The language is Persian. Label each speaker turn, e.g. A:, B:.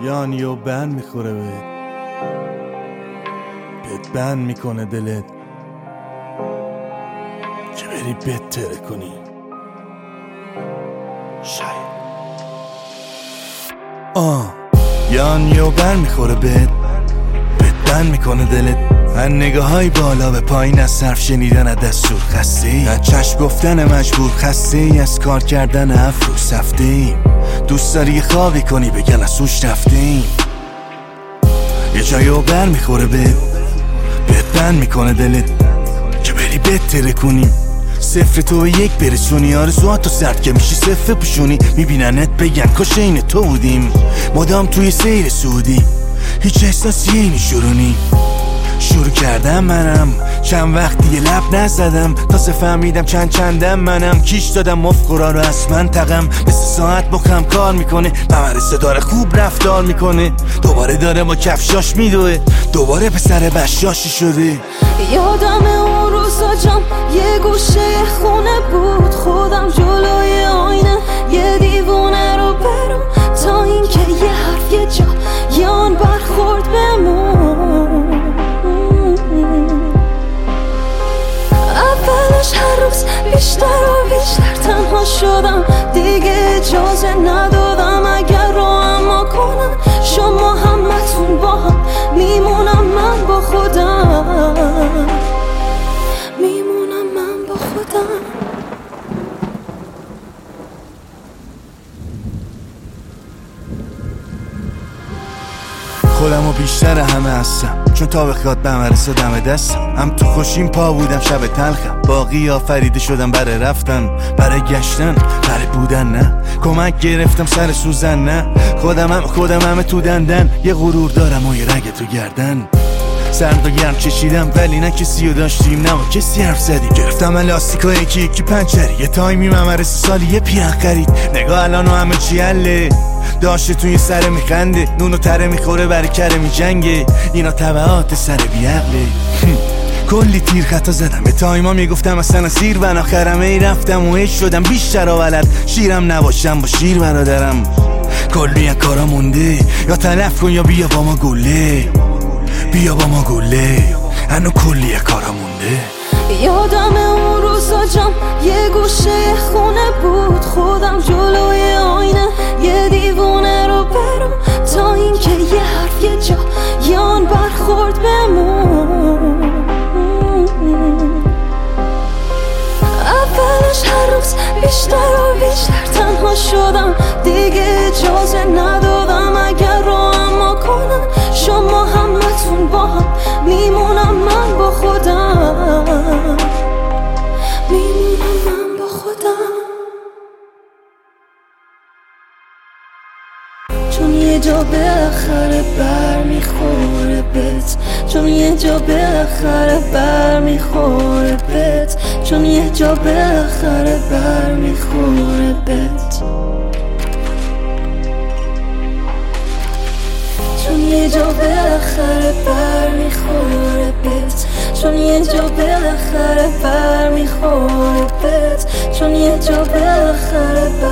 A: یعنی و بند میخوره بهت بند میکنه دلت که بری بهتره کنی. شاید یعنی و بند میخوره بهت بند میکنه دلت. من نگاه های بالا به پایین از صرف شنیدن از دستور خسته ای، از چشم گفتن مجبور خسته ای، از کار کردن افرو سفته ایم. دوست داری خوابی کنی بگن از سوش رفته ایم. یه جایی و بر میخوره بهت بند میکنه دلت که بری بهتره کنی. صفر تو به یک برسونی، آرزوهاتو سرد که میشی صفر پوشونی. میبیننت بگن کاش این تو بودیم، مدام توی سیر سعودی، هیچ احساسی اینی شورونی. شروع کردم منم چند وقت دیگه لب نزدم، تازه فهمیدم چندم منم. کیش دادم مفقورا رو از من تقم، به 3 ساعت مخم کار میکنه. ممرسه داره خوب رفتار میکنه، دوباره داره با کفشاش میدوه، دوباره پسر بشاشی شده.
B: یادم اون روزا جام یه گوشه خونه بود، خودم جلوی آینه یه دیوونه رو برم، تا اینکه یه حرف یه جا یان برخورد بمون. اولش هر روز بیشتر و بیشتر تنها شدم، دیگه اجازه ندادم اگر رو اما کنم. شما همتون با هم میمونم، من با خودم میمونم، من با خودم.
A: خودم و بیشتر همه هستم، چون تا بخواد به مرسه دم دستم. هم تو خوشیم پا بودم شب تلخم، باقی آفریده شدم برای رفتن، برای گشتن، برای بودن. نه کمک گرفتم سر سوزن، نه خودم تو دندن. یه غرور دارم و یه رگ تو گردن. سرد و گرم چشیدم ولی نه کسی رو داشتیم، نه با کسی حرف زدیم. گرفتم لاستیکا یکی پنچری، یه تایمی ممرسه سالی یه پیرن خرید. نگاه الان و همه چی حله، داشته توی سر میخنده، نونو تره میخوره برای کره میجنگه. اینا تبعات سر بیعقله. کلی تیر خطا زدم، به تایما میگفتم اصلا سیر، و آخرم ای رفتم و ایش شدم بیشتر و ولد. شیرم نباشم با شیر برادرم، کلی از کارا مونده. یا تلف کن یا بیا با ما گله، بیا با ما گله، هنو کلی از کارا مونده.
B: یادم اون روزا جام یه گوشه خونه بود، خودم جلوی آینه یه دیوونه رو برم، تا اینکه یه حرف یه جا یان برخورد بمون. اولش هر روز بیشتر و بیشتر تنها شدم، دیگه اجازه ندادم اگر رو اما کنم. شما همتون با هم میمونم، من با خودم میمونم، من با خودم. چون یه جا بالاخره بر میخوره بهت، چون یه جا بالاخره بر میخوره بهت، چون یه جا بالاخره بر میخوره بهت، چون یه جا بالاخره بر میخوره بهت، چون یه جا بالاخره بر میخوره بهت، چون یه جا بالاخره